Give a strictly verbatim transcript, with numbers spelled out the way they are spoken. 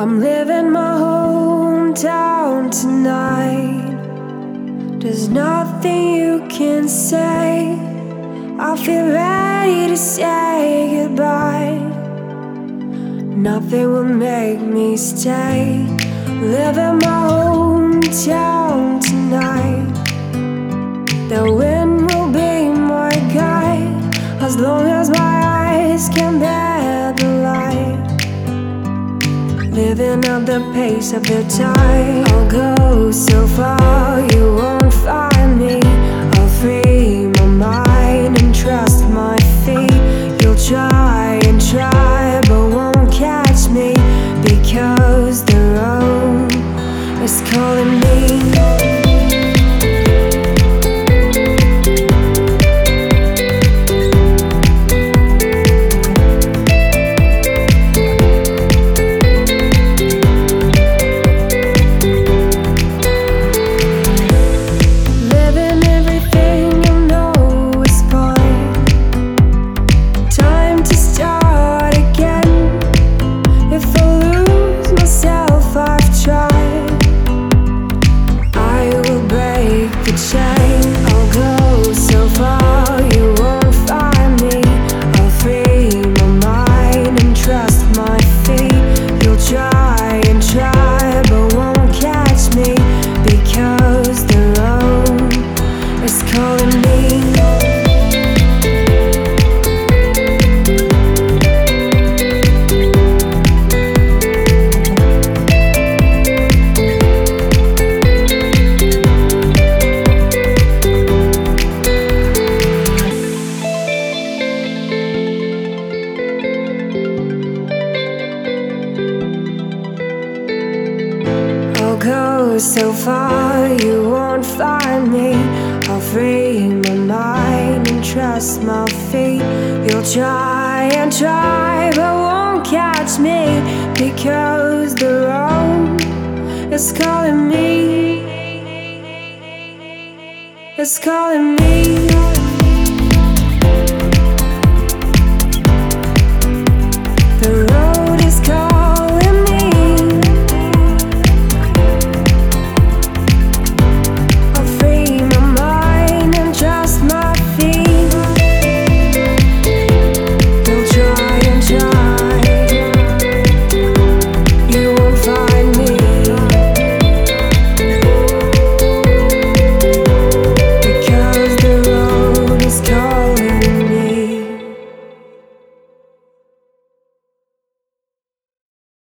I'm leaving my hometown tonight. There's nothing you can say. I feel ready to say goodbye. Nothing will make me stay. Leaving my hometown tonight. The wind will be my guide, as long as my eyes can bear the light. Living at the pace of the tide. I'll go so far, you won't find me. I'll free my mind and trust my feet. You'll try and try, but won't catch me, because the road is calling me. Go so far, you won't find me. I'll free my mind and trust my feet. You'll try and try, but won't catch me, because the road is calling me. It's calling me.